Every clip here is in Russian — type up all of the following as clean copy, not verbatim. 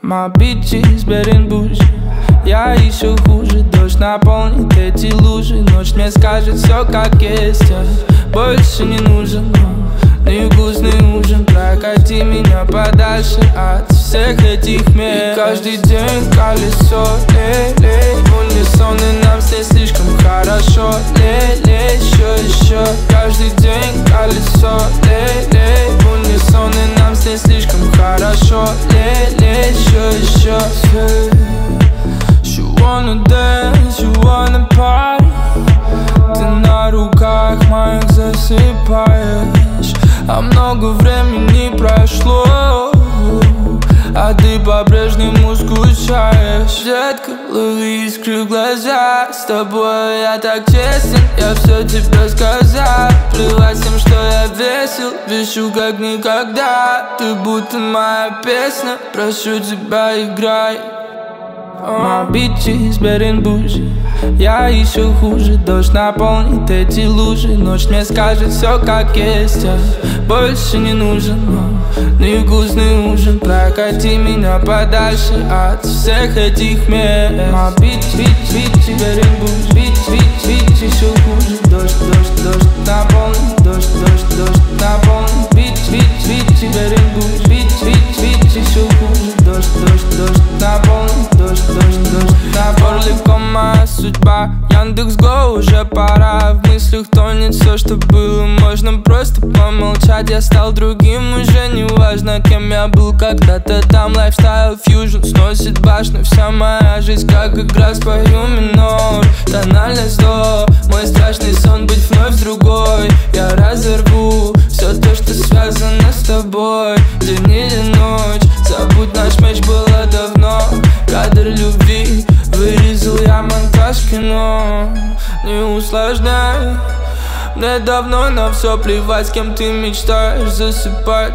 My bitch is bad and bougie. Я еще хуже. Дождь наполнит эти лужи. Ночь мне скажет все как есть. Я больше не нужен. Невкусный ужин. Прокати меня подальше от всех этих мест. И каждый день колесо. Лей-лей в унисон, и нам с ней слишком хорошо. Лей-лей, еще. Каждый день колесо. Лей-лей в унисон, и нам с ней слишком хорошо. Лей-лей, еще. You wanna dance, you wanna party. Ты на руках моих засыпаешь. А много времени прошло, а ты по-прежнему скучаешь. Детка, лови искры в глаза. С тобой я так честен, я все тебе сказал. Плевать с тем, что я весел, вешу как никогда. Ты будто моя песня, прошу тебя, играй. My bitch is bad and bougie. Я еще хуже. Дождь наполнит эти лужи. Ночь мне скажет все как есть. Я больше не нужен. Невкусный ужин. Прокати меня подальше от всех этих мест. My bitch is bad and bougie. Bitch еще хуже. Дождь наполнит. Дождь наполнит. Bitch is bad and bougie. Bitch еще хуже. Дождь наполнит. Дождь на горле моя судьба. Яндекс.Го, уже пора. В мыслях тонет все, что было. Можно просто помолчать. Я стал другим, уже не важно, кем я был когда-то там. Лайфстайл фьюжн сносит башню. Вся моя жизнь как игра, спою минор. Тональность до. Мой страшный сон быть вновь другой. Я разорву все то, что связано с тобой. День или ночь, забудь, наш матч было давно. Кадр любви вырезал я, монтаж кино. Не усложняй, мне давно на все плевать, с кем ты мечтаешь засыпать.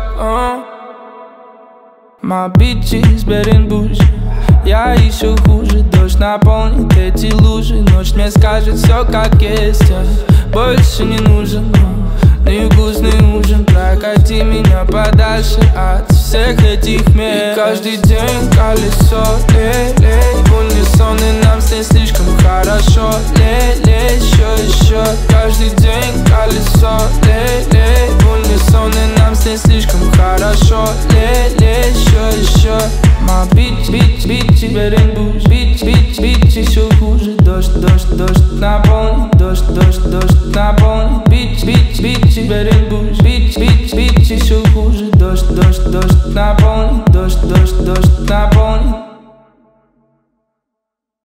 My bitch is bad and bougie. Я еще хуже. Дождь наполнит эти лужи. Ночь мне скажет все как есть. Я больше не нужен. Невкусный ужин. Прокати меня подальше от всех этих мест. И каждый день колесо. Лей-лей в унисон, и нам с ней слишком хорошо. Лей-лей, еще. Каждый день колесо. Лей-лей в унисон, и нам с ней слишком хорошо. Лей-лей, еще. My bitch bad and bougie. Bitch еще хуже. Дождь наполнит. Дождь наполнит. Bitch bad and bougie. Bitch еще хуже. Дождь наполнит. Дождь наполнит.